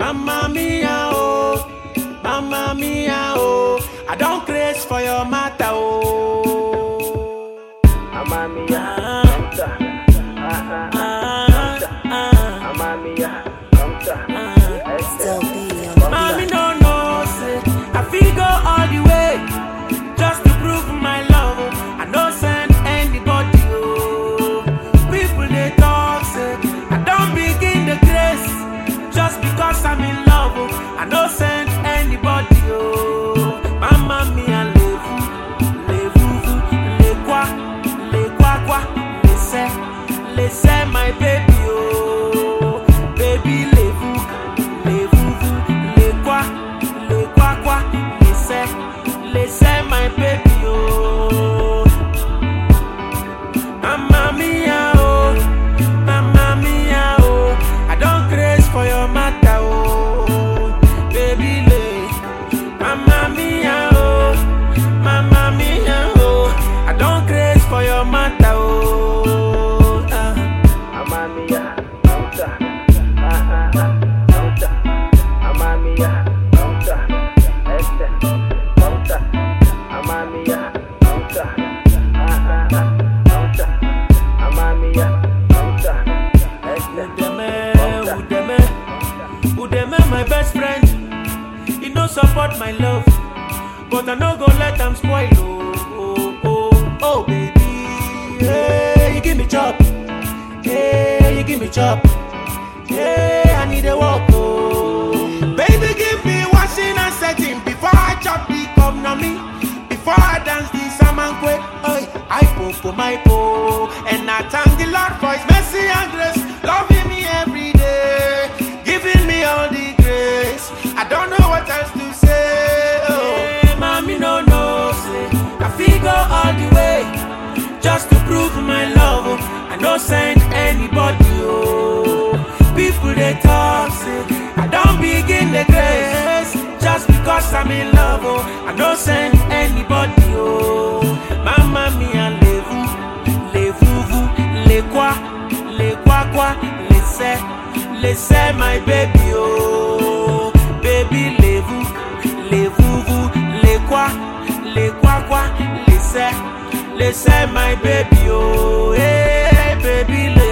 Mamma mia, oh, mamma mia, oh, I don't craze for your matter, oh. Mamma mia, mamma mia, Still be on the Mommy block. no know, say I feel go all the way just to prove my love. Oh. I no send anybody, oh. People they talk, say I don't begin the grace just because I'm in love. Oh. I no send anybody, oh. Mamma mia, laissez my baby, oh. Baby, laissez my baby, oh. Mamma mia, oh, mamma mia, oh, I don't craze for your matter, oh. Baby, mamma mia, oh, mamma mia, oh, I don't craze for your matter, oh. mamma mia, mamma mia, Udeme, my best friend, he no support my love, but I no go let them spoil, oh, baby, hey, you give me chop, hey, you give me chop, hey, I need a walk, oh, baby, give me washing and setting before I chop the come na me, before I dance the samankwe, I po my po, and I thank the Lord for His mercy and grace, loving me every day, giving me all the grace. I don't know what else to say. Oh, hey, mommy, no, say I figure all the way just to prove my love. Oh. I don't send anybody. Oh, people they talk, say I don't begin the grace just because I'm in love. Oh, I don't send anybody. Oh, mamma mia, laissez my baby, oh, baby, laissez my baby, oh, hey, baby,